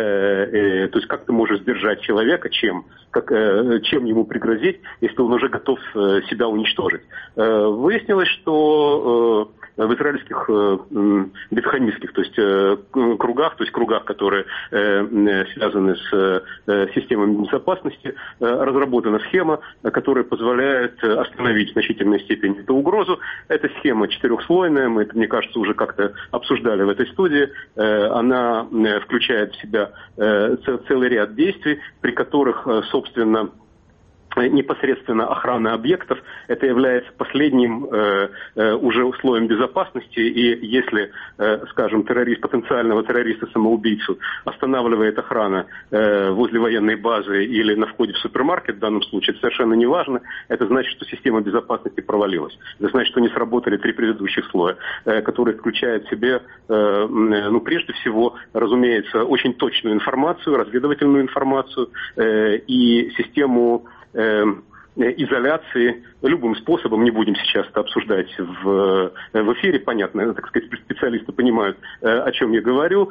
То есть как ты можешь сдержать человека, чем, как, чем ему пригрозить, если он уже готов себя уничтожить. Выяснилось, что в израильских бетханистских, то есть кругах, то есть кругах, которые связаны с системами безопасности, разработана схема, которая позволяет остановить в значительной степени эту угрозу. Эта схема четырехслойная, мы это, мне кажется, уже как-то обсуждали в этой студии. Она включает в себя целый ряд действий, при которых, собственно, непосредственно охрана объектов, это является последним э, э, уже слоем безопасности, и если, э, скажем, террорист, потенциального террориста-самоубийцу останавливает охрана э, возле военной базы или на входе в супермаркет, в данном случае, это совершенно не важно, это значит, что система безопасности провалилась. Это значит, что не сработали три предыдущих слоя, э, которые включают в себе, э, ну, прежде всего, разумеется, очень точную информацию, разведывательную информацию э, и систему изоляции любым способом, не будем сейчас это обсуждать в, в эфире, понятно, так сказать, специалисты понимают, о чем я говорю,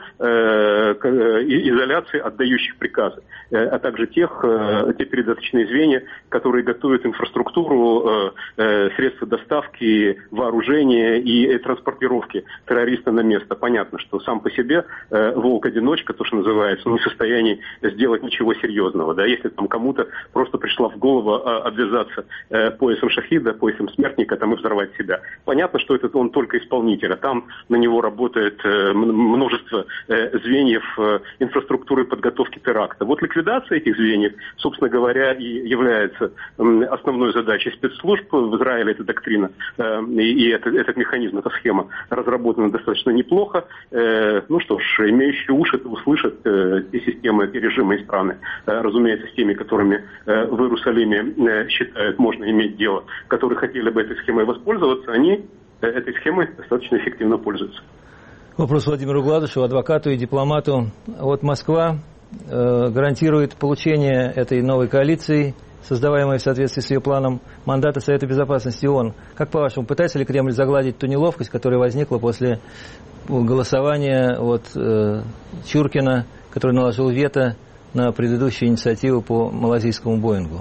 изоляции отдающих приказы, а также тех, те передаточные звенья, которые готовят инфраструктуру, средства доставки, вооружения и транспортировки террориста на место. Понятно, что сам по себе волк-одиночка, то, что называется, не в состоянии сделать ничего серьезного. Да? Если там кому-то просто пришла в голову обвязаться поясом шахида, поясом смертника, там и взорвать себя. Понятно, что это он только исполнитель, а там на него работает множество звеньев инфраструктуры подготовки теракта. Вот ликвидация этих звеньев, собственно говоря, и является основной задачей спецслужб. В Израиле эта доктрина и этот, этот механизм, эта схема разработана достаточно неплохо. Ну что ж, имеющие уши услышат те системы, те режимы и страны, разумеется, с теми, которыми в Иерусалиме считают, можно иметь дело, которые хотели бы этой схемой воспользоваться, они этой схемой достаточно эффективно пользуются. Вопрос Владимиру Гладышеву, адвокату и дипломату. Вот Москва э, гарантирует получение этой новой коалиции, создаваемой в соответствии с ее планом, мандата Совета Безопасности ООН. Как по-вашему, пытается ли Кремль загладить ту неловкость, которая возникла после голосования от э, Чуркина, который наложил вето на предыдущую инициативу по малазийскому Боингу?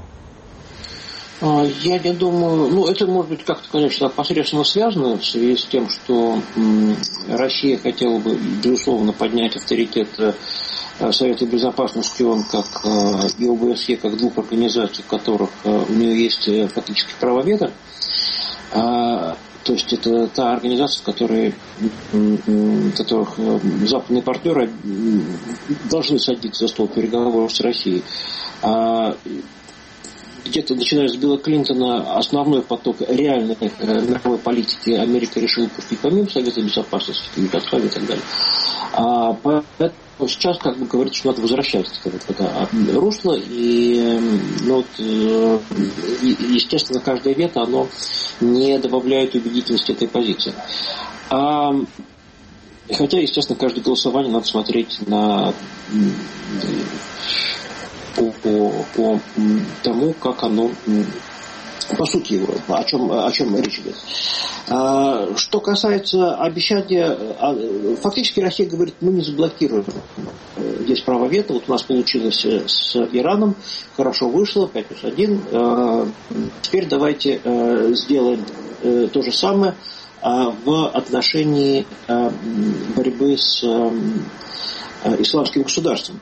Я не думаю, ну это может быть как-то, конечно, посредственно связано в связи с тем, что м, Россия хотела бы, безусловно, поднять авторитет э, Совета Безопасности ООН как э, и ОБСЕ, как двух организаций, в которых э, у нее есть э, фактически право вето. А, то есть это та организация, которой, которых западные партнеры должны садиться за стол переговоров с Россией. А, где-то начиная с Билла Клинтона основной поток реальной мировой политики Америка решила пустить помимо Совета Безопасности, Югославии и так далее. А поэтому сейчас как бы говорится, что надо возвращаться в это русло, и ну, вот, естественно, каждое вето, оно не добавляет убедительности этой позиции. А, хотя, естественно, каждое голосование надо смотреть на По, по, по тому, как оно, по сути его, о чем, о чем речь идет. А, что касается обещания, фактически Россия говорит, мы не заблокируем здесь право вето. Вот у нас получилось с Ираном, хорошо вышло, пять плюс один. А, теперь давайте а, сделаем а, то же самое. в отношении борьбы с исламским государством.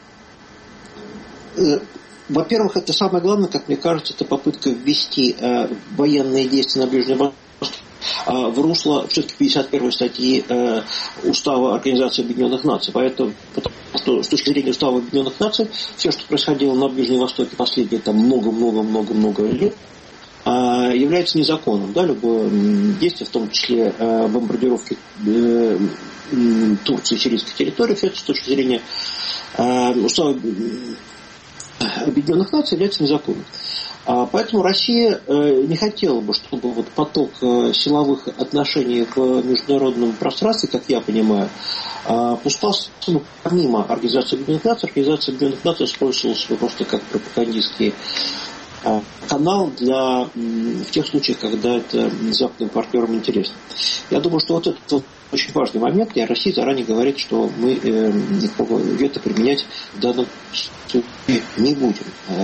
Во-первых, это самое главное, как мне кажется, это попытка ввести военные действия на Ближнем Востоке в русло все-таки пятьдесят первой статьи Устава Организации Объединенных Наций. Поэтому, что, с точки зрения Устава Объединенных Наций, все, что происходило на Ближнем Востоке последние там много-много-много-много лет, является незаконным. Да, любое действие, в том числе бомбардировки Турции и сирийской территории, все это с точки зрения Устава Объединенных Наций является незаконным. Поэтому Россия не хотела бы, чтобы вот поток силовых отношений в международном пространстве, как я понимаю, пускался помимо Организации Объединенных Наций. Организация Объединенных Наций использовалась просто как пропагандистский канал для, в тех случаях, когда это западным партнерам интересно. Я думаю, что вот это вот очень важный момент, и Россия заранее говорит, что мы э, вето применять в данном случае не будем.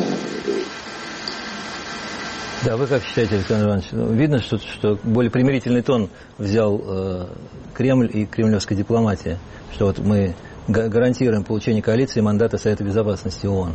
Да, вы как считаете, Александр Иванович? Видно, что, что более примирительный тон взял э, Кремль и кремлевская дипломатия, что вот мы гарантируем получение коалиции мандата Совета Безопасности ООН.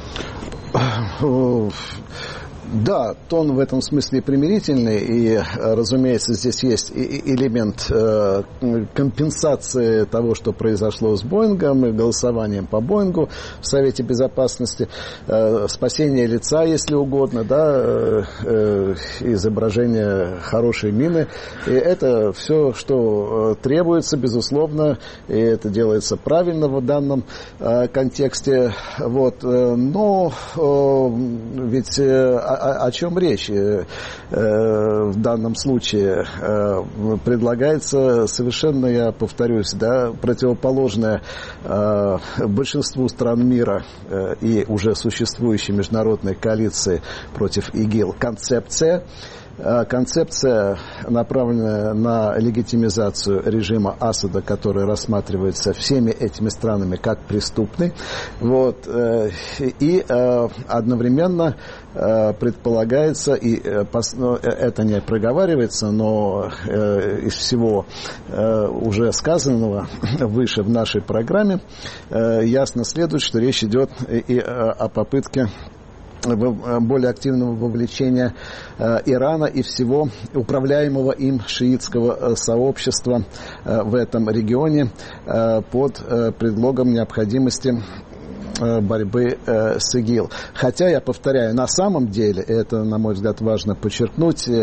Да, тон в этом смысле примирительный, и, разумеется, здесь есть элемент компенсации того, что произошло с Боингом и голосованием по Боингу в Совете Безопасности, спасение лица, если угодно, да, изображение хорошей мины. И это все, что требуется, безусловно, и это делается правильно в данном контексте. Вот. Но ведь О, о чем речь? Э, в данном случае э, предлагается совершенно, я повторюсь, да, противоположная э, большинству стран мира э, и уже существующей международной коалиции против ИГИЛ концепция. Концепция, направленная на легитимизацию режима Асада, который рассматривается всеми этими странами как преступный. Вот. И одновременно предполагается, и это не проговаривается, но из всего уже сказанного выше в нашей программе ясно следует, что речь идет и о попытке более активного вовлечения э, Ирана и всего управляемого им шиитского э, сообщества э, в этом регионе э, под э, предлогом необходимости борьбы э, с ИГИЛ. Хотя, я повторяю, на самом деле, это, на мой взгляд, важно подчеркнуть, э,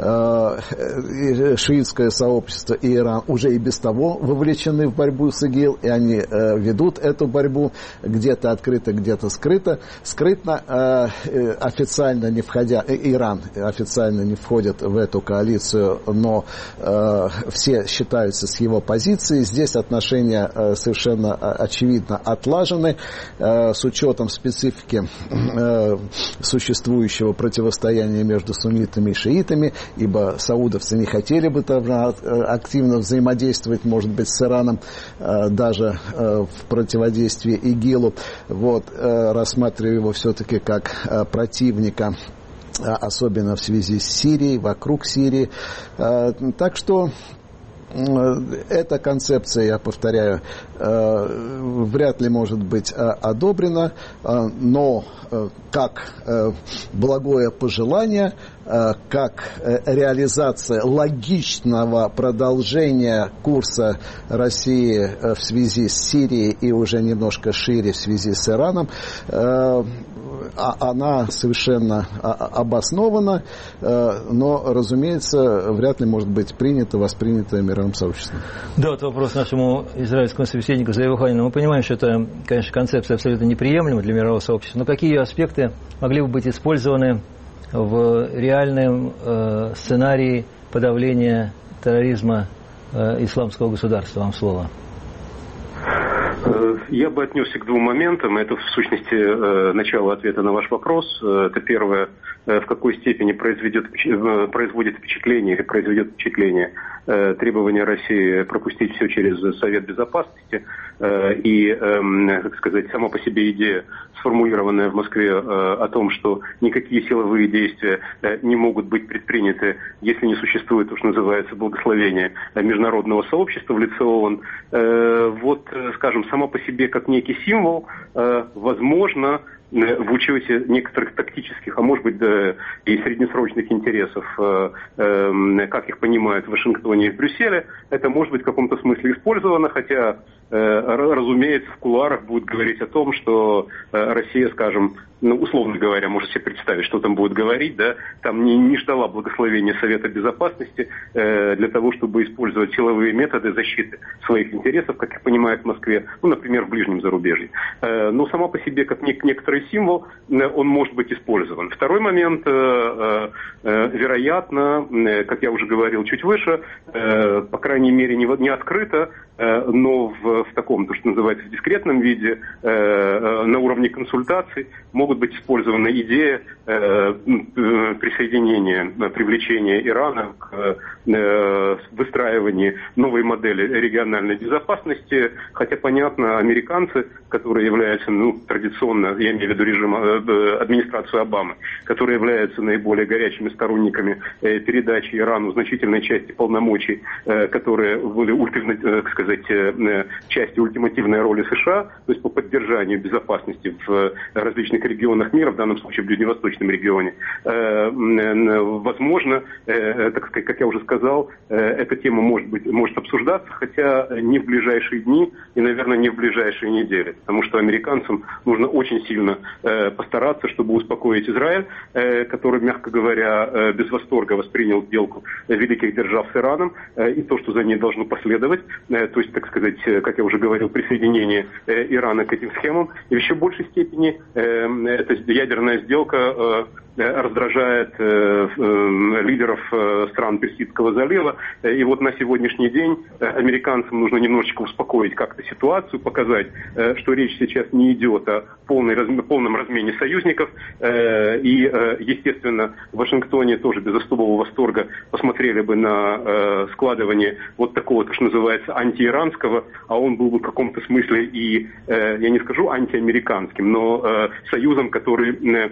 э, шиитское сообщество и Иран уже и без того вовлечены в борьбу с ИГИЛ, и они э, ведут эту борьбу где-то открыто, где-то скрыто. Скрытно, э, э, официально не входя, э, Иран официально не входит в эту коалицию, но э, все считаются с его позицией. Здесь отношения э, совершенно очевидно отлажены, с учетом специфики э, существующего противостояния между суннитами и шиитами, ибо саудовцы не хотели бы там активно взаимодействовать, может быть, с Ираном, э, даже э, в противодействии ИГИЛу, вот, э, рассматривая его все-таки как э, противника, особенно в связи с Сирией, вокруг Сирии. Э, так что эта концепция, я повторяю, вряд ли может быть одобрена, но как благое пожелание, как реализация логичного продолжения курса России в связи с Сирией и уже немножко шире в связи с Ираном, она совершенно обоснована, но, разумеется, вряд ли может быть принята, воспринята мировым сообществом. Да, вот вопрос нашему израильскому собеседнику Зои Ханину. Мы понимаем, что это, конечно, концепция абсолютно неприемлема для мирового сообщества, но какие ее аспекты могли бы быть использованы в реальном э, сценарии подавления терроризма э, исламского государства? Вам слово. Я бы отнесся к двум моментам. Это, в сущности, начало ответа на ваш вопрос. Это первое, в какой степени произведет, производит впечатление или произведет впечатление требования России пропустить все через Совет Безопасности. и, как сказать, сама по себе идея, сформулированная в Москве о том, что никакие силовые действия не могут быть предприняты, если не существует, то, что называется, благословение международного сообщества в лице ООН. Вот, скажем, сама по себе как некий символ, возможно, в учете некоторых тактических, а может быть, да, и среднесрочных интересов, э, э, как их понимают в Вашингтоне и в Брюсселе, это может быть в каком-то смысле использовано, хотя, э, разумеется, в кулуарах будут говорить о том, что э, Россия, скажем, ну, условно говоря, можете себе представить, что там будет говорить, да, там не, не ждала благословения Совета Безопасности э, для того, чтобы использовать силовые методы защиты своих интересов, как их понимают в Москве, ну, например, в ближнем зарубежье. Э, но сама по себе, как нек- некоторый символ, э, он может быть использован. Второй момент, э, э, вероятно, э, как я уже говорил чуть выше, э, по крайней мере, не, не открыто, э, но в, в таком, то, что называется, в дискретном виде, э, э, на уровне консультаций, могут быть использована идея э, присоединения, привлечения Ирана к э, выстраиванию новой модели региональной безопасности, хотя, понятно, американцы, которые являются, ну, традиционно, я имею в виду режим э, администрацию Обамы, которые являются наиболее горячими сторонниками э, передачи Ирану значительной части полномочий, э, которые были, ультимат, э, так сказать, э, частью ультимативной роли США, то есть по поддержанию безопасности в различных регионах мира, в данном случае в ближневосточном регионе. Возможно, так сказать, как я уже сказал, эта тема может быть, может обсуждаться, хотя не в ближайшие дни и, наверное, не в ближайшие недели, потому что американцам нужно очень сильно постараться, чтобы успокоить Израиль, который, мягко говоря, без восторга воспринял сделку великих держав с Ираном и то, что за ней должно последовать, то есть, так сказать, как я уже говорил, присоединение Ирана к этим схемам, и в еще большей степени эта ядерная сделка э, раздражает э, э, лидеров э, стран Персидского залива. И вот на сегодняшний день э, американцам нужно немножечко успокоить как-то ситуацию, показать, э, что речь сейчас не идет о полной, раз, полном размене союзников. Э, и, э, естественно, в Вашингтоне тоже без особого восторга посмотрели бы на э, складывание вот такого, что называется, антииранского, а он был бы в каком-то смысле и, э, я не скажу антиамериканским, но э, союзом, который э,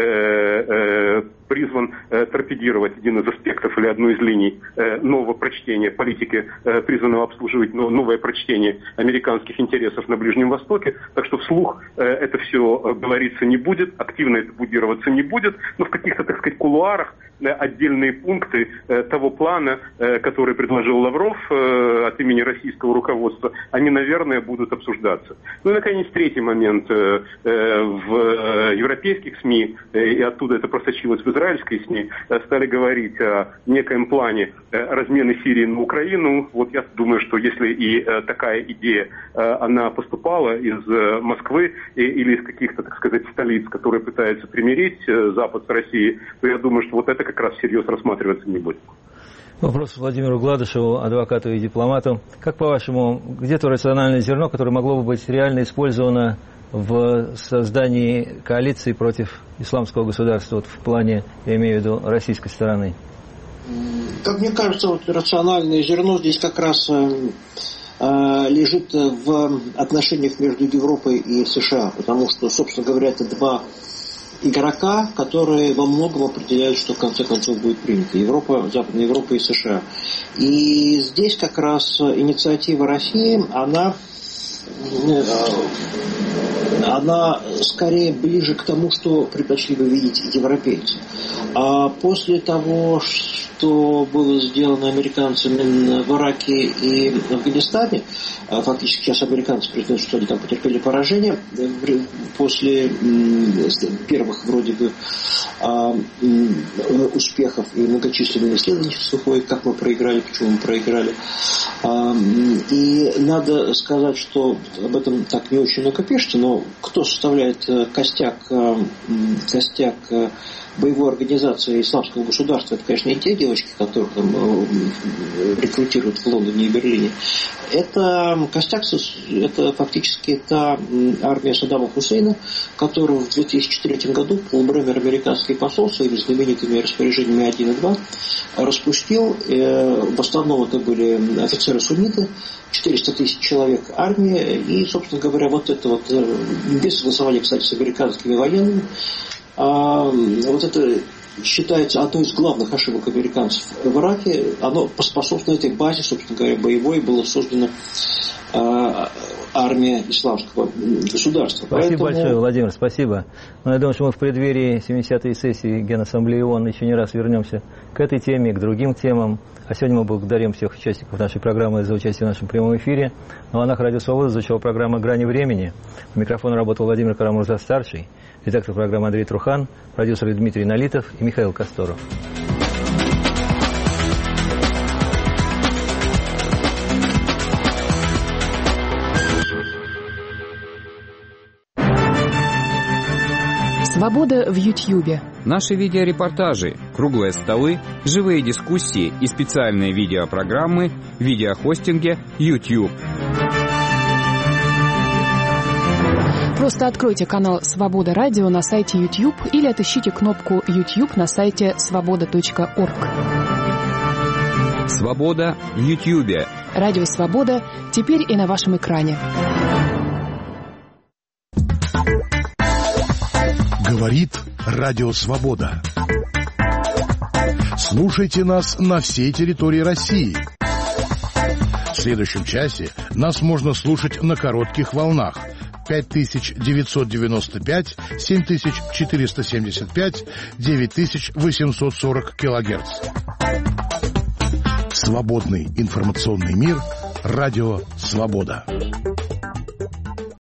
э, призван э, торпедировать один из аспектов или одну из линий э, нового прочтения политики, э, призванного обслуживать но, новое прочтение американских интересов на Ближнем Востоке. Так что вслух э, это все э, говориться не будет, активно это будироваться не будет, но в каких-то, так сказать, кулуарах э, отдельные пункты э, того плана, э, который предложил Лавров э, от имени российского руководства, они, наверное, будут обсуждаться. Ну и, наконец, третий момент. Э, э, в э, европейских СМИ, э, и оттуда это просочилось в израильской СМИ, стали говорить о некоем плане размены Сирии на Украину. Вот я думаю, что если и такая идея, она поступала из Москвы или из каких-то, так сказать, столиц, которые пытаются примирить Запад с Россией, то я думаю, что вот это как раз всерьез рассматриваться не будет. Вопрос Владимиру Гладышеву, адвокату и дипломату. Как, по-вашему, где-то рациональное зерно, которое могло бы быть реально использовано в создании коалиции против исламского государства, вот в плане, я имею в виду, российской стороны? Как мне кажется, вот рациональное зерно здесь как раз э, э, лежит в отношениях между Европой и США, потому что, собственно говоря, это два игрока, которые во многом определяют, что в конце концов будет принято. Европа, Западная Европа и США. И здесь как раз инициатива России, она она скорее ближе к тому, что предпочли бы видеть европейцы. А после того, что было сделано американцами в Ираке и в Афганистане, фактически сейчас американцы признают, что они там потерпели поражение после первых вроде бы успехов и многочисленных исследовательств, как мы проиграли, почему мы проиграли. И надо сказать, что об этом так не очень много пишется, но кто составляет костяк, костяк боевой организации исламского государства, это, конечно, не те девочки, которых там рекрутируют в Лондоне и Берлине. Это костяк, это фактически та армия Саддама Хусейна, которую в две тысячи третьем году полубремер американский посол своими знаменитыми распоряжениями один и два распустил. В основном это были офицеры-сунниты, четыреста тысяч человек армии, И, собственно говоря, вот это вот, без согласования, кстати, с американскими военными, вот это считается одной из главных ошибок американцев в Ираке. Оно поспособствовало этой базе, собственно говоря, боевой, было создано армия исламского государства. Спасибо Поэтому... большое, Владимир, спасибо. Но я думаю, что мы в преддверии семидесятой сессии Генассамблеи ООН еще не раз вернемся к этой теме, к другим темам. А сегодня мы благодарим всех участников нашей программы за участие в нашем прямом эфире. На волнах Радио Свобода звучала программа «Грани времени». У микрофона работал Владимир Карамурза-старший, редактор программы Андрей Трухан, продюсер Дмитрий Налитов и Михаил Косторов. Свобода в Ютьюбе. Наши видеорепортажи, круглые столы, живые дискуссии и специальные видеопрограммы в видеохостинге YouTube. Просто откройте канал «Свобода Радио» на сайте YouTube или отыщите кнопку YouTube на сайте свобода точка орг. Свобода в Ютьюбе. Радио «Свобода» теперь и на вашем экране. Говорит Радио Свобода. Слушайте нас на всей территории России. В следующем часе нас можно слушать на коротких волнах пять тысяч девятьсот девяносто пять, семь тысяч четыреста семьдесят пять, девять тысяч восемьсот сорок килогерц. Свободный информационный мир. Радио Свобода.